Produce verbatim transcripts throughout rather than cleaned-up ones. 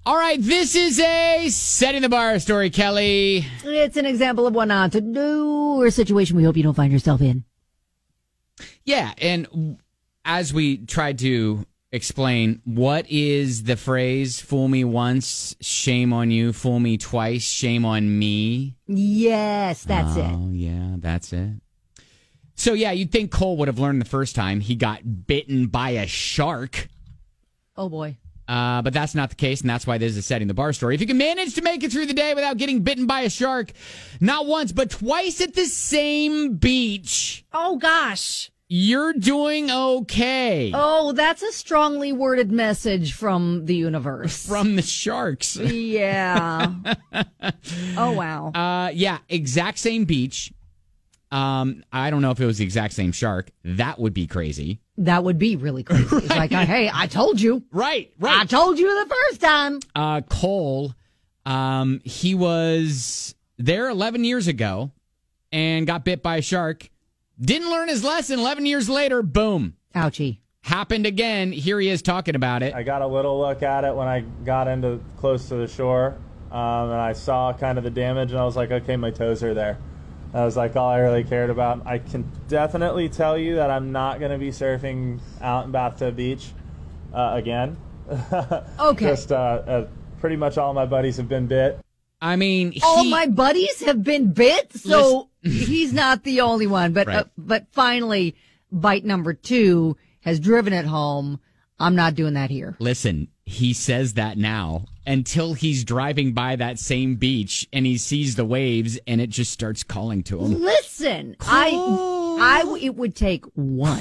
All right, this is a setting the bar story, Kelly. It's an example of what not to do or a situation we hope you don't find yourself in. Yeah, and as we tried to explain, what is the phrase, fool me once, shame on you, fool me twice, shame on me? Yes, that's oh, it. Oh, yeah, that's it. So, yeah, you'd think Cole would have learned the first time he got bitten by a shark. Oh, boy. Uh, but that's not the case, and that's why this is a setting the bar story. If you can manage to make it through the day without getting bitten by a shark, not once, but twice at the same beach, Oh, gosh. you're doing okay. Oh, that's a strongly worded message from the universe. From the sharks. Yeah. Oh, wow. Uh, yeah, exact same beach. Um, I don't know if it was the exact same shark. That would be crazy. That would be really crazy. Right. It's like, hey, I told you. Right, right. I told you the first time. Uh, Cole, um, he was there eleven years ago and got bit by a shark. Didn't learn his lesson. eleven years later, boom. Ouchie. Happened again. Here he is talking about it. I got a little look at it when I got into close to the shore, um, and I saw kind of the damage, and I was like, okay, my toes are there. That was like all I really cared about. I can definitely tell you that I'm not going to be surfing out in Bathtub Beach uh, again. Okay. Just uh, uh, pretty much all my buddies have been bit. I mean, he, All my buddies have been bit, so he's not the only one. But Right. uh, but finally, bite number two has driven it home. I'm not doing that here. listen, he says that now until he's driving by that same beach and he sees the waves and it just starts calling to him. Listen, I I w- it would take one.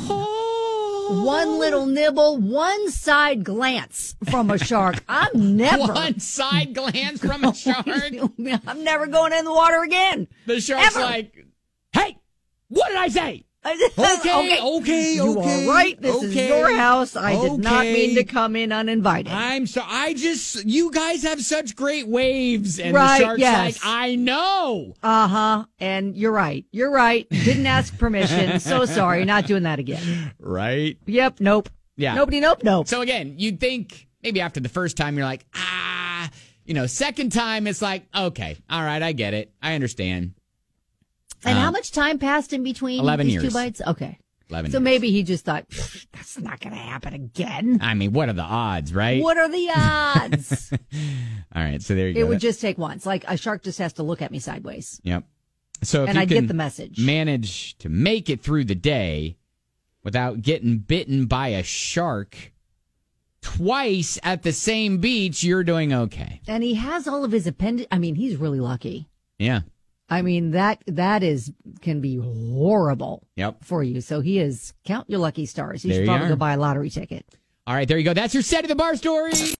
One little nibble, one side glance from a shark. I'm never. One side glance from a shark. I'm never going in the water again. The shark's Ever. like, hey, what did I say? Okay, okay, You okay, are right. This okay, is your house. I did not okay. mean to come in uninvited. I'm so, I just, you guys have such great waves. And Right, the shark's yes. like, I know. Uh huh. And you're right. You're right. Didn't ask permission. So sorry. Not doing that again. Right? Yep. Nope. Yeah. Nobody. Nope. Nope. So again, you'd think maybe after the first time you're like, ah, you know, second time it's like, okay, all right, I get it. I understand. And Uh, how much time passed in between eleven these years. two bites? Okay. eleven So years. maybe he just thought, that's not going to happen again. I mean, what are the odds, right? What are the odds? All right, so there you It go. would just take once. Like a shark just has to look at me sideways. Yep. So if And you I can get the message. manage to make it through the day without getting bitten by a shark twice at the same beach, you're doing okay. And he has all of his appendage. I mean, he's really lucky. Yeah. I mean, that that is can be horrible Yep. for you. So he is, count your lucky stars. You There should you probably are. go buy a lottery ticket. All right, there you go. That's your set of the bar story.